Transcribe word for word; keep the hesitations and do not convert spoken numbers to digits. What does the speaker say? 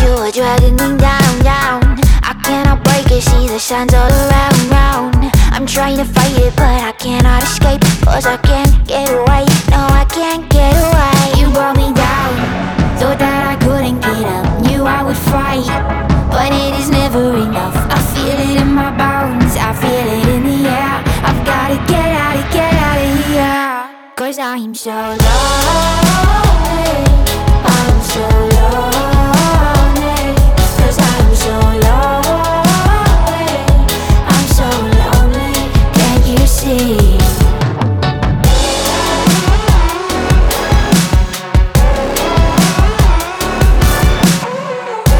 you are dragging me down, down. I cannot break it, see the signs all around, round. I'm trying to fight it, but I cannot escape, cause I can't get away, no I can't get away. You brought me down, thought that I couldn't get up, knew I would fight, but it is never enough. I feel it in my bones, I feel it in the air. I've gotta get out of, get out of here, cause I'm so low.